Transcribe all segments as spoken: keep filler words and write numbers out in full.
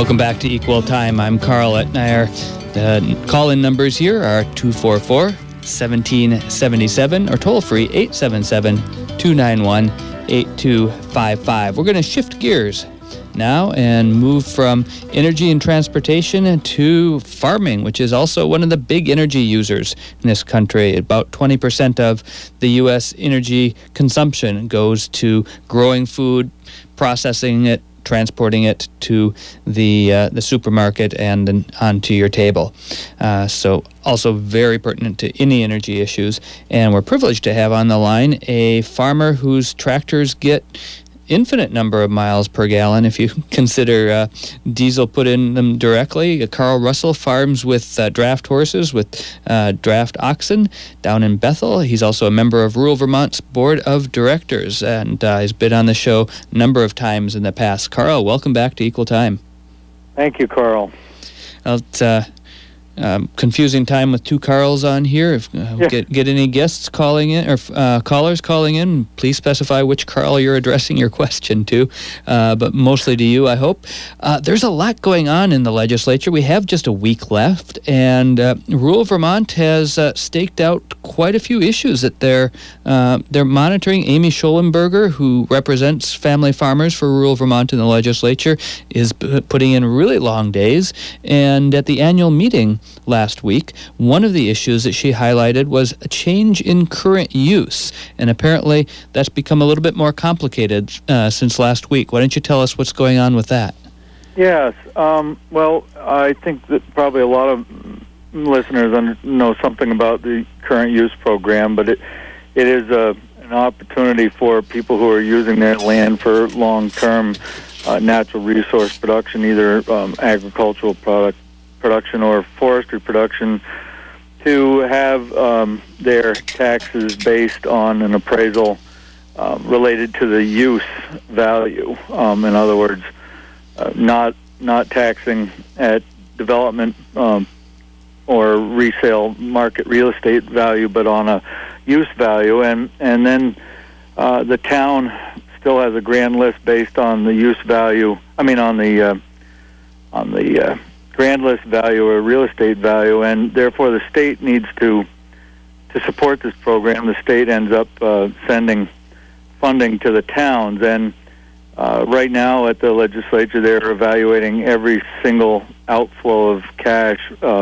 Welcome back to Equal Time. I'm Carl Etnayer. The call-in numbers here are two four four, one seven seven seven or toll-free eight seven seven, two nine one, eight two five five. We're going to shift gears now and move from energy and transportation to farming, which is also one of the big energy users in this country. About twenty percent of the U S energy consumption goes to growing food, processing it, transporting it to the uh, the supermarket and then onto your table. Uh, so also very pertinent to any energy issues. And we're privileged to have on the line a farmer whose tractors get infinite number of miles per gallon if you consider uh, diesel put in them directly. Carl Russell farms with uh, draft horses, with uh, draft oxen down in Bethel. He's also a member of Rural Vermont's Board of Directors, and uh, he's been on the show a number of times in the past. Carl, welcome back to Equal Time. Thank you, Carl. Well, it's, uh, Um, confusing time with two Carls on here. If uh, yeah. get get any guests calling in or uh, callers calling in, please specify which Carl you're addressing your question to, uh, but mostly to you, I hope. Uh, there's a lot going on in the legislature. We have just a week left, and uh, Rural Vermont has uh, staked out quite a few issues that they're uh, they're monitoring. Amy Schollenberger, who represents family farmers for Rural Vermont in the legislature, is p- putting in really long days, and at the annual meeting last week, one of the issues that she highlighted was a change in current use, and apparently that's become a little bit more complicated uh, since last week. Why don't you tell us what's going on with that? Yes. Um, well, I think that probably a lot of listeners under, know something about the current use program, but it it is a, an opportunity for people who are using their land for long-term uh, natural resource production, either um, agricultural product production or forestry production, to have um, their taxes based on an appraisal uh, related to the use value. Um, in other words, uh, not not taxing at development um, or resale market real estate value, but on a use value. And and then uh, the town still has a grand list based on the use value. I mean, on the uh, on the uh, grand list value or real estate value, and therefore the state needs to to support this program. The state ends up uh, sending funding to the towns, and uh, right now at the legislature they're evaluating every single outflow of cash uh,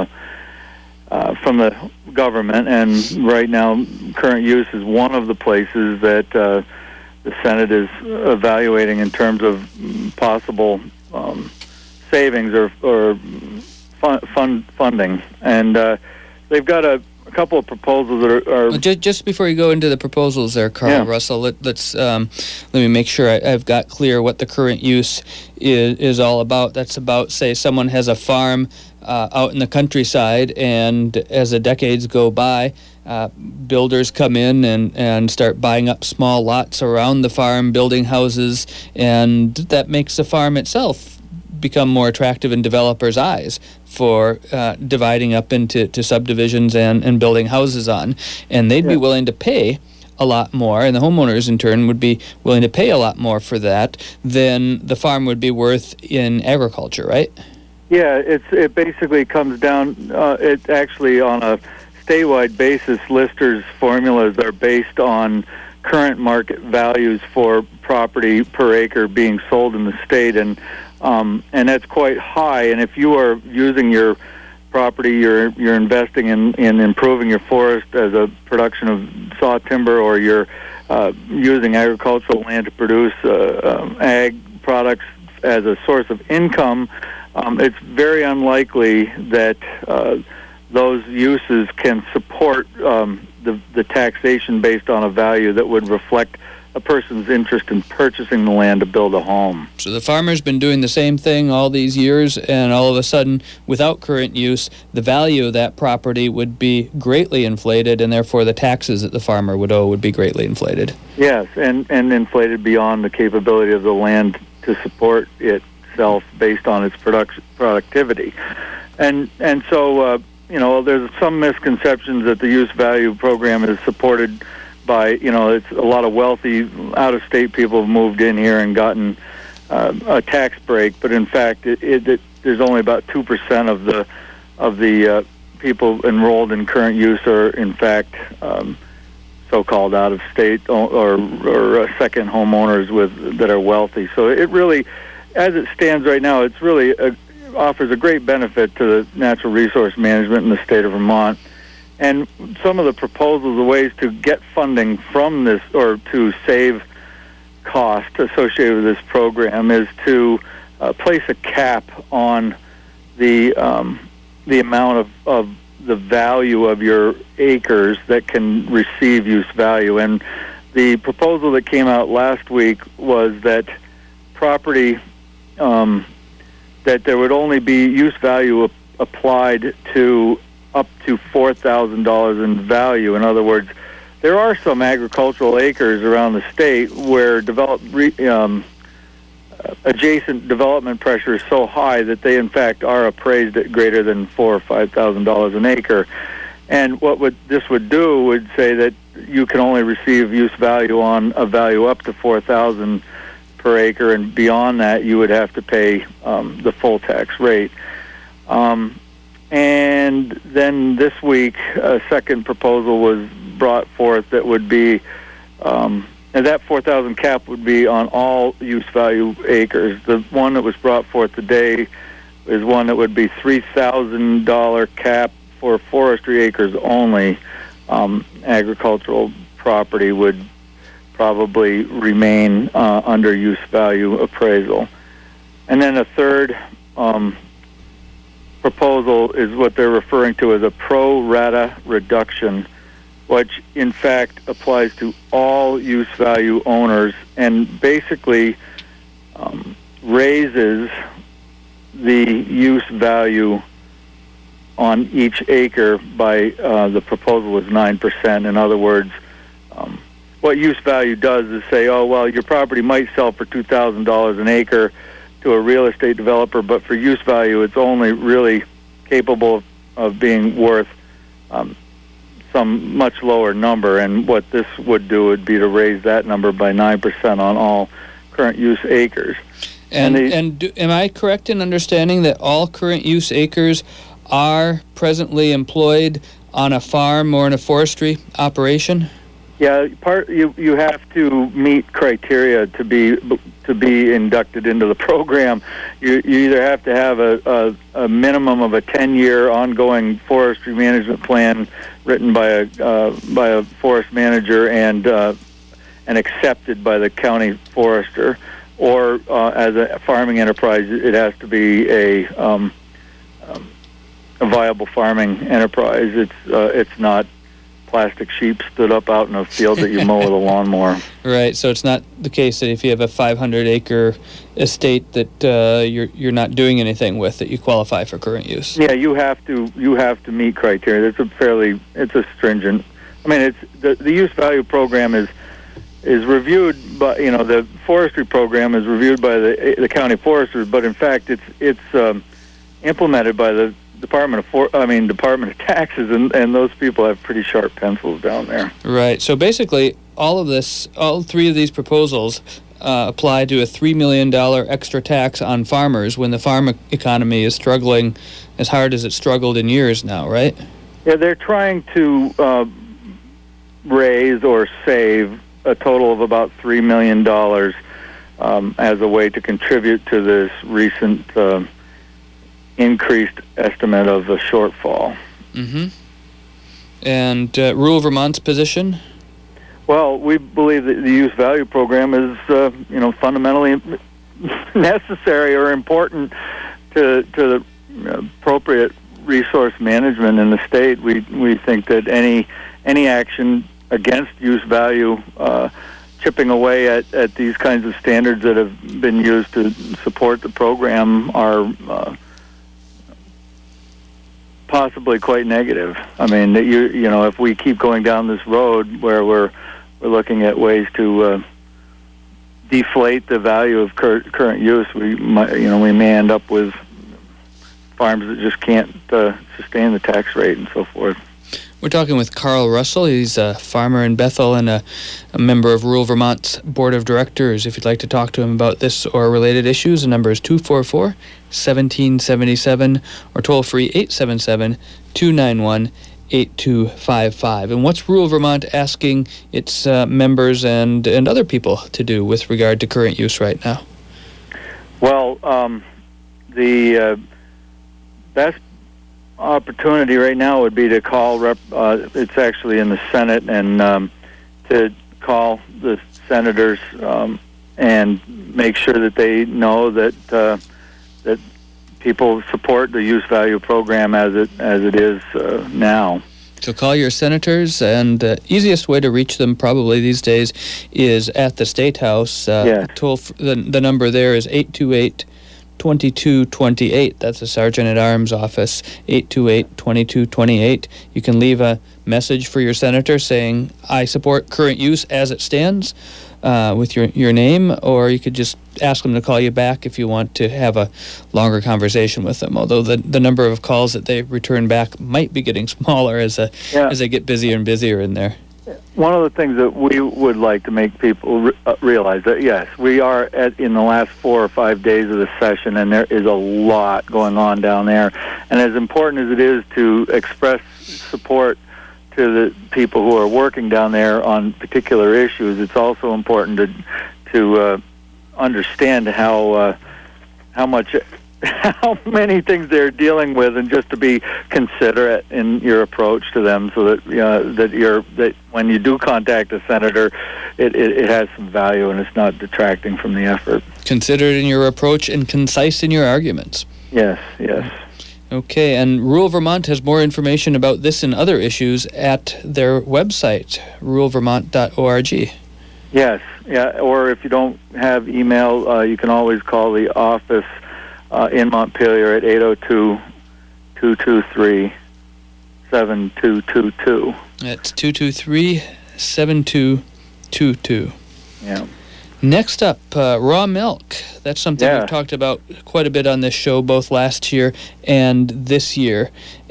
uh, from the government, and right now current use is one of the places that uh, the Senate is evaluating in terms of possible um, savings or, or fund, fund funding, and uh, they've got a, a couple of proposals that are. are well, just, just before you go into the proposals, there, Carl yeah. Russell, let, let's um, let me make sure I, I've got clear what the current use is is all about. That's about, say, someone has a farm uh, out in the countryside, and as the decades go by, Uh, builders come in and, and start buying up small lots around the farm, building houses, and that makes the farm itself become more attractive in developers' eyes for uh, dividing up into to subdivisions and, and building houses on. And they'd yeah. be willing to pay a lot more, and the homeowners in turn would be willing to pay a lot more for that than the farm would be worth in agriculture, right? Yeah, it's it basically comes down, uh, it actually on a statewide basis, listers' formulas are based on current market values for property per acre being sold in the state, and um, and that's quite high. And if you are using your property, you're you're investing in, in improving your forest as a production of saw timber, or you're uh, using agricultural land to produce uh, um, ag products as a source of income, um, it's very unlikely that uh, those uses can support um, the, the taxation based on a value that would reflect a person's interest in purchasing the land to build a home. So the farmer's been doing the same thing all these years, and all of a sudden, without current use, the value of that property would be greatly inflated, and therefore the taxes that the farmer would owe would be greatly inflated. Yes, and, and inflated beyond the capability of the land to support itself based on its production productivity. And, and so... Uh, You know, there's some misconceptions that the use value program is supported by, you know, it's a lot of wealthy out-of-state people have moved in here and gotten uh, a tax break. But in fact, it, it, it there's only about two percent of the of the uh, people enrolled in current use are in fact um, so-called out-of-state or, or, or uh, second homeowners with that are wealthy. So it really, as it stands right now, it's really a, offers a great benefit to the natural resource management in the state of Vermont. And some of the proposals, the ways to get funding from this or to save cost associated with this program is to uh, place a cap on the um, the amount of, of the value of your acres that can receive use value. And the proposal that came out last week was that property, um, that there would only be use value ap- applied to up to four thousand dollars in value. In other words, there are some agricultural acres around the state where develop, re, um, adjacent development pressure is so high that they, in fact, are appraised at greater than four or five thousand dollars an acre. And what would this would do would say that you can only receive use value on a value up to four thousand per acre, and beyond that, you would have to pay um, the full tax rate. Um, and then this week, a second proposal was brought forth that would be, um, and that four thousand cap would be on all use value acres. The one that was brought forth today is one that would be three thousand dollars cap for forestry acres only. Um, agricultural property would probably remain uh, under use value appraisal. And then a third um, proposal is what they're referring to as a pro rata reduction, which in fact applies to all use value owners and basically um, raises the use value on each acre by, uh, the proposal was nine percent. In other words, um, what use value does is say, oh, well, your property might sell for two thousand dollars an acre to a real estate developer, but for use value, it's only really capable of, of being worth um, some much lower number. And what this would do would be to raise that number by nine percent on all current use acres. And, and, the, and do, am I correct in understanding that all current use acres are presently employed on a farm or in a forestry operation? Yeah, part you you have to meet criteria to be to be inducted into the program. You you either have to have a a, a minimum of a ten-year ongoing forestry management plan written by a uh, by a forest manager and uh, and accepted by the county forester, or uh, as a farming enterprise, it has to be a um, um, a viable farming enterprise. It's uh, it's not plastic sheep stood up out in a field that you mow with a lawnmower. Right. So it's not the case that if you have a five hundred acre estate that uh, you're you're not doing anything with, that you qualify for current use. Yeah, you have to you have to meet criteria. It's a fairly it's a stringent. I mean, it's the the use value program is is reviewed by, you know, the forestry program is reviewed by the the county foresters, but in fact it's it's um, implemented by the Department of For- I mean Department of Taxes, and, and those people have pretty sharp pencils down there. Right. So basically, all of this, all three of these proposals uh, apply to a three million dollars extra tax on farmers when the farm e- economy is struggling as hard as it's struggled in years now, right? Yeah, they're trying to uh, raise or save a total of about three million dollars um, as a way to contribute to this recent uh, increased estimate of the shortfall. Mm-hmm. And uh, rural Vermont's position? Well, we believe that the use value program is, uh, you know, fundamentally necessary or important to to the appropriate resource management in the state. We we think that any any action against use value, uh, chipping away at, at these kinds of standards that have been used to support the program are uh, possibly quite negative. I mean, that you you know, if we keep going down this road where we're we're looking at ways to uh, deflate the value of cur- current use, we might, you know, we may end up with farms that just can't uh, sustain the tax rate and so forth. We're talking with Carl Russell. He's a farmer in Bethel and a, a member of Rural Vermont's Board of Directors. If you'd like to talk to him about this or related issues, the number is two four four, one seven seven seven or toll free eight seven seven, two nine one, eight two five five. And what's Rural Vermont asking its uh, members and, and other people to do with regard to current use right now? Well, um, the uh, best opportunity right now would be to call, rep, uh, it's actually in the Senate, and um, to call the senators um, and make sure that they know that uh, that people support the use value program as it as it is uh, now. So call your senators, and the easiest way to reach them probably these days is at the State House. Uh, yes. toll f- the, the number there is eight two eight, two two two eight. That's the Sergeant-at-Arms office, eight two eight, two two two eight. You can leave a message for your senator saying, I support current use as it stands, uh, with your, your name, or you could just ask them to call you back if you want to have a longer conversation with them, although the, the number of calls that they return back might be getting smaller as, a, yeah. as they get busier and busier in there. One of the things that we would like to make people re- uh, realize that, yes, we are at, in the last four or five days of the session, and there is a lot going on down there. And as important as it is to express support to the people who are working down there on particular issues, it's also important to to uh, understand how uh, how much how many things they're dealing with, and just to be considerate in your approach to them, so that you know, that you're that when you do contact a senator, it, it, it has some value and it's not detracting from the effort. Considerate in your approach and concise in your arguments. Yes, yes. Okay, and Rural Vermont has more information about this and other issues at their website, rural vermont dot org. Yes, yeah. Or if you don't have email, uh, you can always call the office uh, in Montpelier at eight oh two, two two three, seven two two two. That's two two three, seven two two two. Yeah. Next up, uh, raw milk. That's something yeah. we've talked about quite a bit on this show, both last year and this year.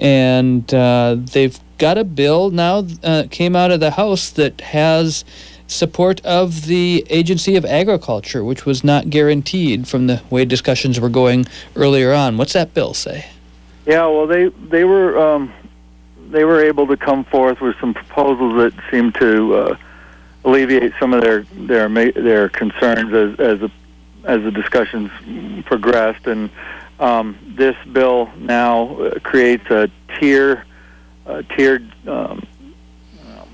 And uh, they've got a bill now, uh, came out of the House, that has support of the Agency of Agriculture, which was not guaranteed from the way discussions were going earlier on. What's that bill say? Yeah, well, they they were um, they were able to come forth with some proposals that seemed to uh, alleviate some of their their their concerns as as the, as the discussions progressed. And um, this bill now creates a tier a tiered um, um,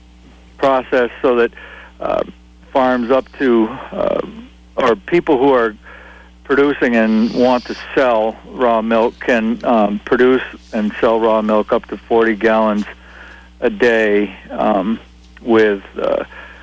process so that uh, farms up to uh, or people who are producing and want to sell raw milk can um, produce and sell raw milk up to forty gallons a day um, with, uh,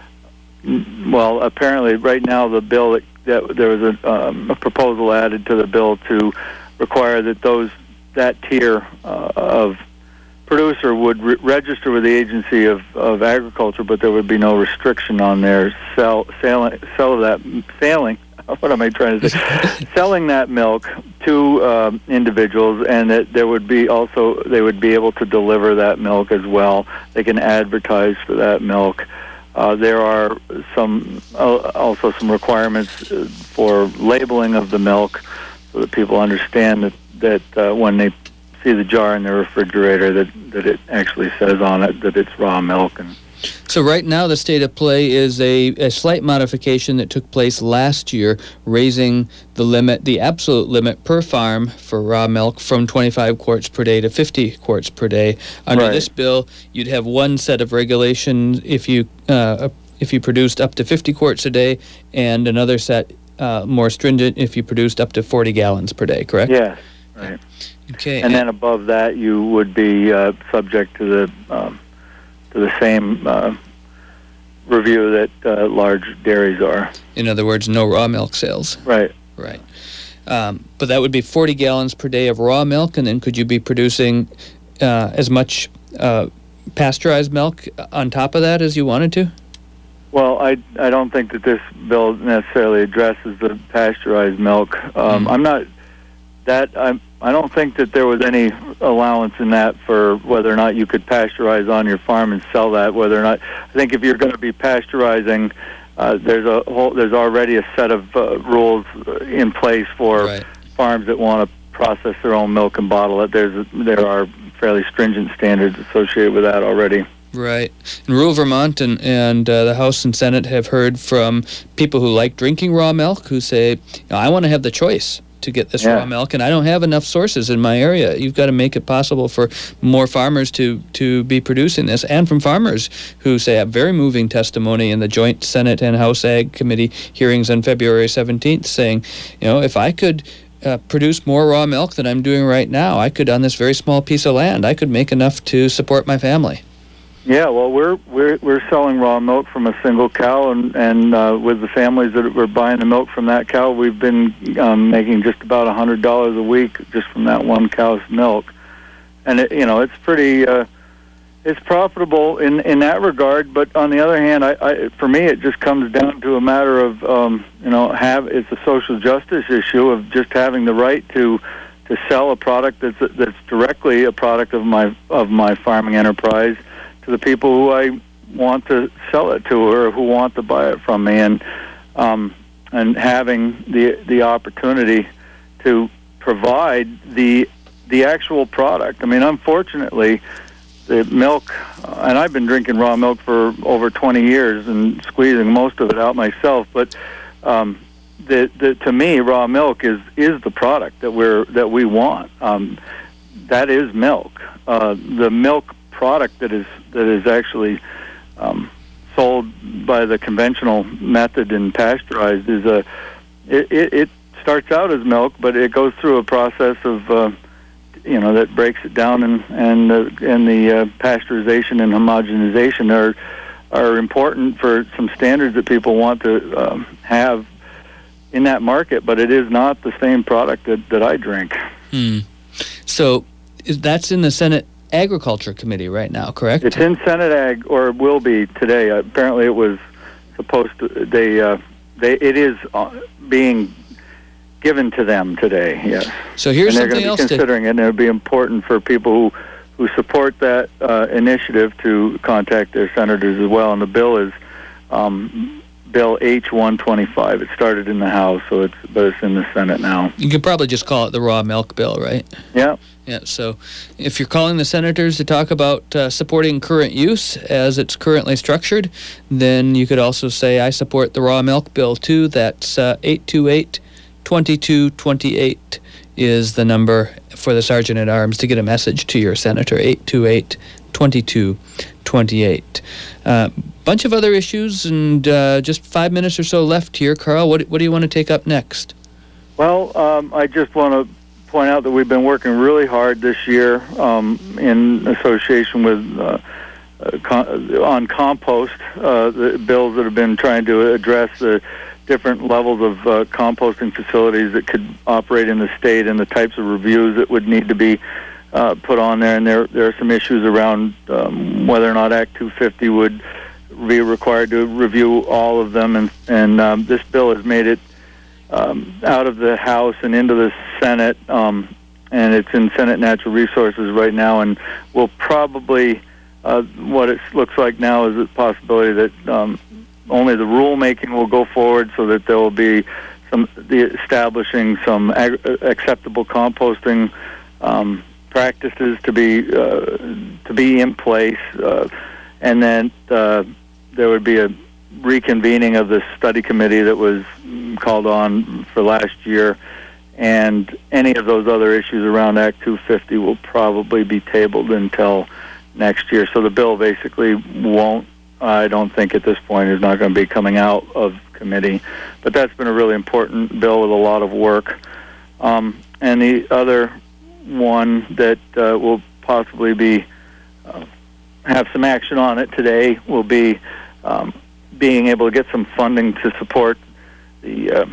well, apparently right now the bill, that, that there was a, um, a proposal added to the bill to require that those that tier uh, of producer would re- register with the Agency of, of Agriculture, but there would be no restriction on their sell, sell, sell of that, selling, what am I trying to say? Selling that milk to um, individuals, and that there would be also, they would be able to deliver that milk as well. They can advertise for that milk. Uh, there are some uh, also some requirements for labeling of the milk, so that people understand that, that uh, when they see the jar in their refrigerator, that, that it actually says on it that it's raw milk. And so right now the state of play is a, a slight modification that took place last year, raising the limit, the absolute limit per farm for raw milk from twenty-five quarts per day to fifty quarts per day. Under right. this bill, you'd have one set of regulations if you uh, if you produced up to fifty quarts a day, and another set uh, more stringent if you produced up to forty gallons per day, correct? Yes, right. Okay. And, and then above that, you would be uh, subject to the um, to the same uh, review that uh, large dairies are. In other words, no raw milk sales. Right. Right. Um, but that would be forty gallons per day of raw milk, and then could you be producing uh, as much uh, pasteurized milk on top of that as you wanted to? Well, I, I don't think that this bill necessarily addresses the pasteurized milk. Um, mm. I'm not that I I don't think that there was any allowance in that for whether or not you could pasteurize on your farm and sell that. Whether or not I think if you're going to be pasteurizing, uh, there's a whole there's already a set of uh, rules in place for right. farms that want to process their own milk and bottle it. There's there are fairly stringent standards associated with that already. Right. In rural Vermont and, and uh, the House and Senate have heard from people who like drinking raw milk who say, you know, I want to have the choice to get this yeah. raw milk, and I don't have enough sources in my area. You've got to make it possible for more farmers to, to be producing this, and from farmers who say a very moving testimony in the joint Senate and House Ag Committee hearings on February seventeenth saying, you know, if I could Uh, produce more raw milk than I'm doing right now, I could, on this very small piece of land, I could make enough to support my family. Yeah, well, we're we're we're selling raw milk from a single cow, and and uh, with the families that were buying the milk from that cow, we've been um, making just about a hundred dollars a week just from that one cow's milk, and it, you know it's pretty. Uh, It's profitable in, in that regard, but on the other hand, I, I for me it just comes down to a matter of um, you know have it's a social justice issue of just having the right to to sell a product that's that's directly a product of my of my farming enterprise to the people who I want to sell it to or who want to buy it from me, and um, and having the the opportunity to provide the the actual product. I mean, unfortunately, the milk, uh, and I've been drinking raw milk for over twenty years and squeezing most of it out myself. But um, the, the, to me, raw milk is, is the product that we're that we want. Um, that is milk. Uh, the milk product that is that is actually um, sold by the conventional method and pasteurized is a. It, it, it starts out as milk, but it goes through a process of. Uh, you know, that breaks it down, and and uh, and the uh, pasteurization and homogenization are are important for some standards that people want to um, have in that market, but it is not the same product that, that I drink. Hmm. So is, that's in the Senate Agriculture Committee right now, correct? It's in Senate Ag, or will be today. Uh, apparently it was supposed to, they, uh, they it is uh, being given to them today, yes. So here's and they're something going to else be considering to... it, and it would be important for people who, who support that uh, initiative to contact their senators as well. And the bill is um, Bill H one twenty-five. It started in the House, so it's but it's in the Senate now. You could probably just call it the raw milk bill, right? Yeah. Yeah, so if you're calling the senators to talk about uh, supporting current use as it's currently structured, then you could also say, I support the raw milk bill too. That's uh, eight two eight, twenty-two twenty-eight is the number for the Sergeant at Arms to get a message to your senator, eight two eight, twenty-two twenty-eight. Uh, bunch of other issues, and uh, just five minutes or so left here. Carl, what, what do you want to take up next? Well, um, I just want to point out that we've been working really hard this year um, in association with uh, uh, con- on compost, uh, the bills that have been trying to address the different levels of uh, composting facilities that could operate in the state and the types of reviews that would need to be uh, put on there. And there there are some issues around um, whether or not Act two fifty would be required to review all of them. And, and um, this bill has made it um, out of the House and into the Senate, um, and it's in Senate Natural Resources right now, and will probably, uh, what it looks like now is a possibility that um, only the rulemaking will go forward, so that there will be some the establishing some ag- acceptable composting um, practices to be uh, to be in place, uh, and then uh, there would be a reconvening of the study committee that was called on for last year, and any of those other issues around Act two fifty will probably be tabled until next year. So the bill basically won't, I don't think at this point, is not going to be coming out of committee. But that's been a really important bill with a lot of work. Um, and the other one that uh, will possibly be uh, have some action on it today will be um, being able to get some funding to support the uh,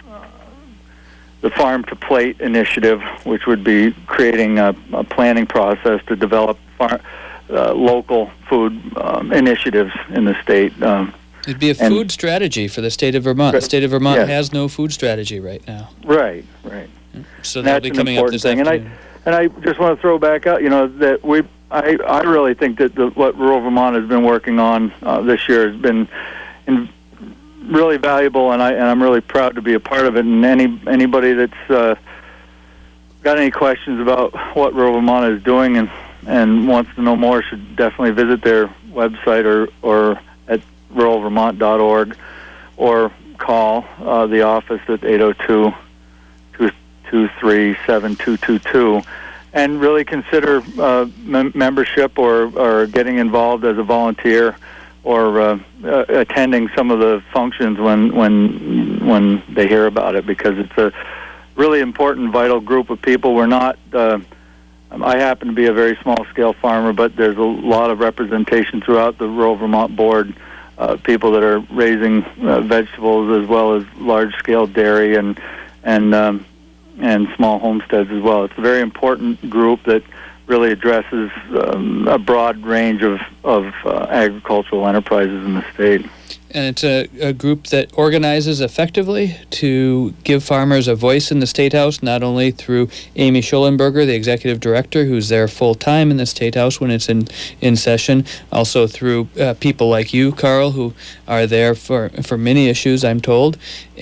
the Farm to Plate initiative, which would be creating a, a planning process to develop far, uh, local food um, initiatives in the state. Um, It'd be a food strategy for the state of Vermont. The state of Vermont yes. has no food strategy right now. Right, right. So and that'll that's be an coming up important this thing. afternoon. And I, and I just want to throw back out, you know, that we, I, I really think that the, what Rural Vermont has been working on uh, this year has been in, really valuable, and I and I'm really proud to be a part of it. And any anybody that's uh, got any questions about what Rural Vermont is doing and and wants to know more should definitely visit their website or or at rural vermont dot org or call uh, the office at eight oh two, two two three, seven two two two and really consider uh, mem- membership or, or getting involved as a volunteer or uh, uh, attending some of the functions when when when they hear about it, because it's a really important, vital group of people. We're not uh, I happen to be a very small-scale farmer, but there's a lot of representation throughout the Rural Vermont Board, uh, people that are raising uh, vegetables as well as large-scale dairy and and um, and small homesteads as well. It's a very important group that really addresses um, a broad range of, of uh, agricultural enterprises in the state. And it's a, a group that organizes effectively to give farmers a voice in the State House, not only through Amy Schollenberger, the executive director, who's there full-time in the State House when it's in, in session, also through uh, people like you, Carl, who are there for, for many issues, I'm told.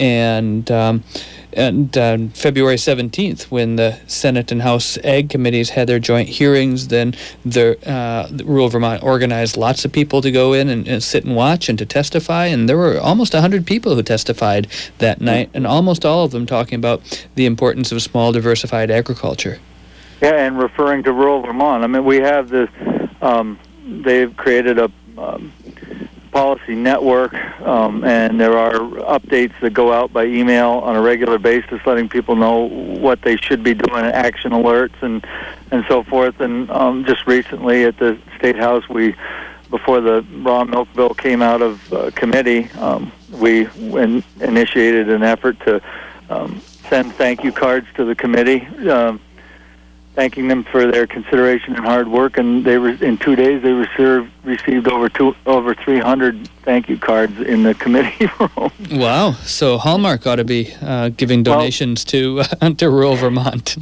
And um, and uh, February seventeenth, when the Senate and House Ag Committees had their joint hearings, then the, uh, the Rural Vermont organized lots of people to go in and, and sit and watch and to testify. And there were almost one hundred people who testified that night, and almost all of them talking about the importance of small, diversified agriculture. Yeah, and referring to Rural Vermont, I mean, we have this, um, they've created a um, policy network, um, and there are updates that go out by email on a regular basis, letting people know what they should be doing, action alerts, and, and so forth. And um, just recently at the State House, we before the raw milk bill came out of uh, committee, um, we in, initiated an effort to um, send thank you cards to the committee, um, thanking them for their consideration and hard work. And they were in two days they received received over two over three hundred thank you cards in the committee room. Wow! So Hallmark ought to be uh, giving donations well, to uh, to Rural Vermont.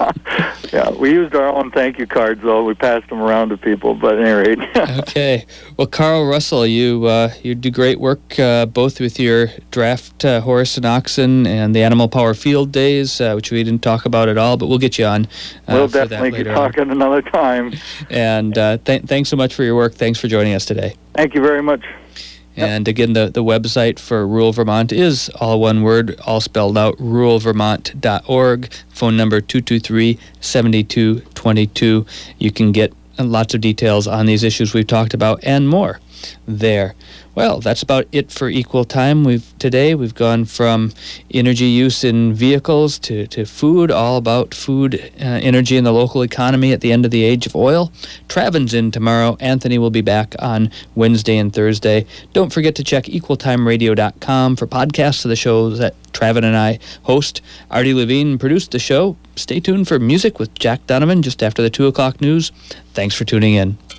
Yeah, we used our own thank you cards, though. We passed them around to people, but at any rate. Okay. Well, Carl Russell, you uh, you do great work uh, both with your draft uh, horse and oxen and the Animal Power Field Days, uh, which we didn't talk about at all, but we'll get you on. Uh, we'll for definitely that be later talking on. another time. And uh, th- thanks so much for your work. Thanks for joining us today. Thank you very much. And again, the, the website for Rural Vermont is all one word, all spelled out, rural vermont dot org. Phone number two two three, seven two two two. You can get lots of details on these issues we've talked about and more there. Well, that's about it for Equal Time. We've today we've gone from energy use in vehicles to, to food, all about food, uh, energy in the local economy at the end of the age of oil. Travin's in tomorrow. Anthony will be back on Wednesday and Thursday. Don't forget to check equal time radio dot com for podcasts of the shows that Travin and I host. Artie Levine produced the show. Stay tuned for music with Jack Donovan just after the two o'clock news. Thanks for tuning in.